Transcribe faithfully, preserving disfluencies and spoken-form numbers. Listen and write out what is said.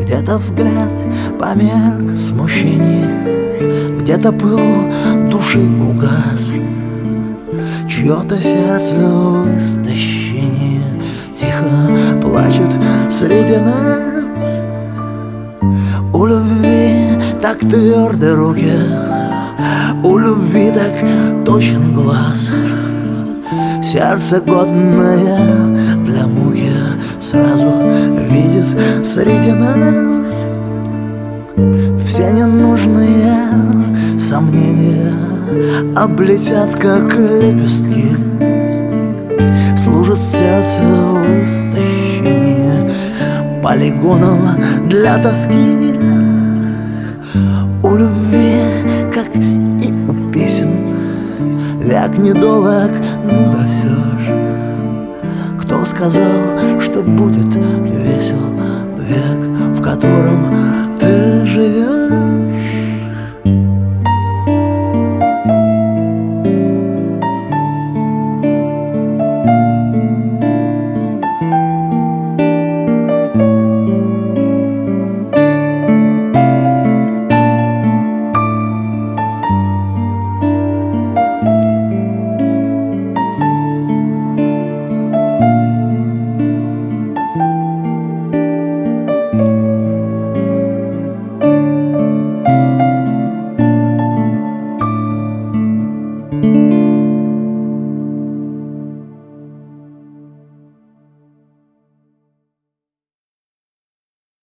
Где-то взгляд померк в смущении, где-то пыл души угас, чье-то сердце в истощении тихо плачет среди нас. У любви так тверды руки, у любви так точен глаз, сердце годное для муки сразу видит среди нас. Все ненужные сомнения облетят, как лепестки, служит сердце в истощении полигоном для тоски. У любви, как и у песен, век недолог, ну да все ж. Кто сказал, что будет весел век, в котором ты живешь?